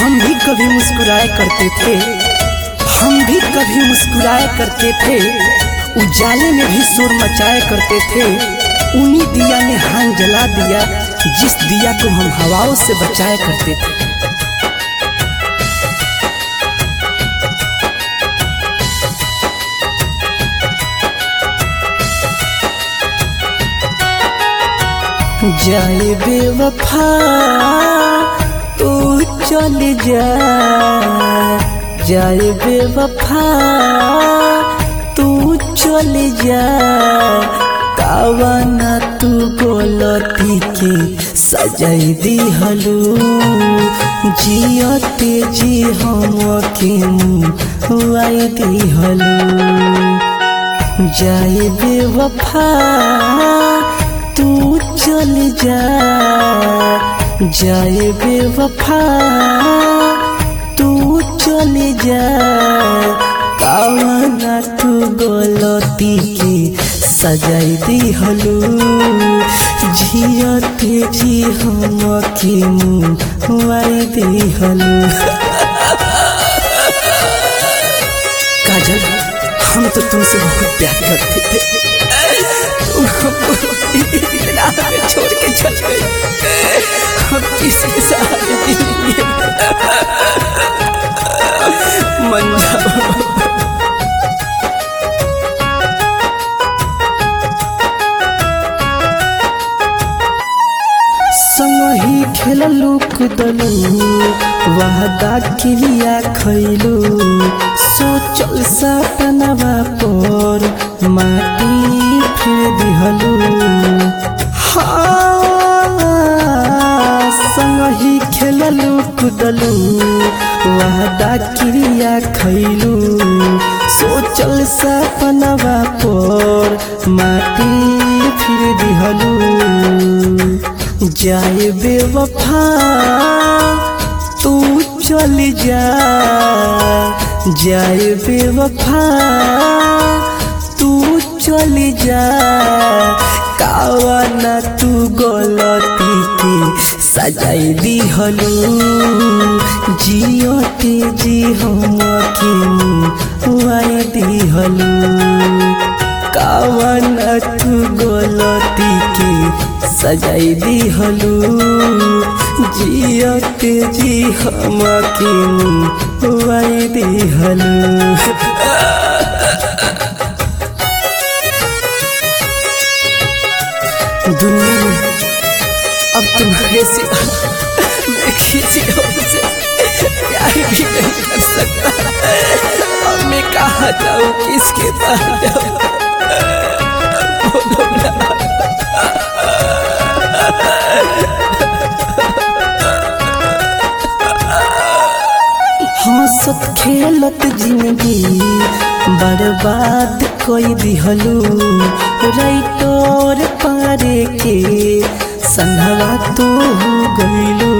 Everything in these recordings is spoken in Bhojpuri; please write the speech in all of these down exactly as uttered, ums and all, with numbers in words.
हम भी कभी मुस्कुराया करते थे, हम भी कभी मुस्कुराया करते थे, उजाले में भी शोर मचाया करते थे। उन्हीं दिया ने हाथ जला दिया जिस दिया को हम हवाओं से बचाया करते थे। जाए बेवफा तू चल जा, जाए बेवफा तू चल जा, कावना तू गलती के सजाई दिहलू, जियते जी हम के मुआई दिहलू। जाए बेवफा तू चल जा, जाए बेवफा तू चल जा, कावना तू गलती के सजाई दिहलू, जियते जी हम के मुआई दिहलू। काजल, हम तो तुमसे बहुत प्यार करते थे, तुम हमको इतना छोड़ के चल गई, हम किसके सहारे जिएंगे? मन जाओ। संगही खेललू कुदलू, वादा क्रिया खैलू, सोचल सपनवा पर माटी फिर दिहलू। हाँ, संगही खेललू कुदलू, वादा क्रिया खैलू, सोचल सपनवा पर माटी फिर दिहलू। जाए बेवफा तू चल जा, जाए बेवफा तू चल जा, कावना तू गलती के सजाई दिहलू, जियते जी हम के मुआई दिहलू, कावना तू गलती के सजाई दिहलू, जियते जी हम के मुआई दिहलू। दुनिया में अब तुम्हारे सिवा मैं किसी और से प्यार भी नहीं कर सकता। अब मैं कहाँ जाऊँ, किसके पास जाऊँ? बोलो ना। हंसत खेलत जिंदगी बर्बाद कोई दिहलू, राइटोर पारे के संगवा तू गईलू।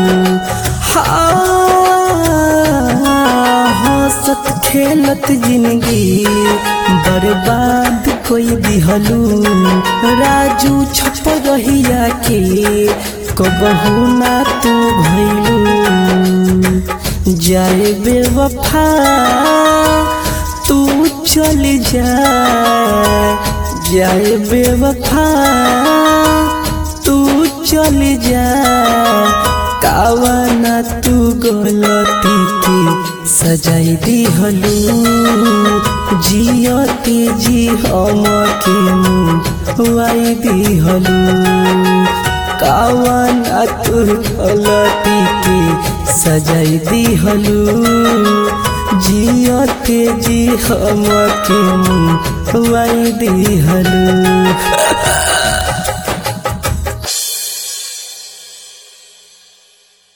हंसत खेलत जिंदगी बर्बाद कोई दिहलू, राजू छप रहिया के कबहू ना तू भइलू। जाए बेवफा तू चल जा, जाए बेवफा तू चल जा, कावना तू गलती के सजाई दिहलू, जियते जी हम के मुआई दिहलू, कावना तू गलती के सजाई दिहलू, जियते जी हम के मुआई दिहलू।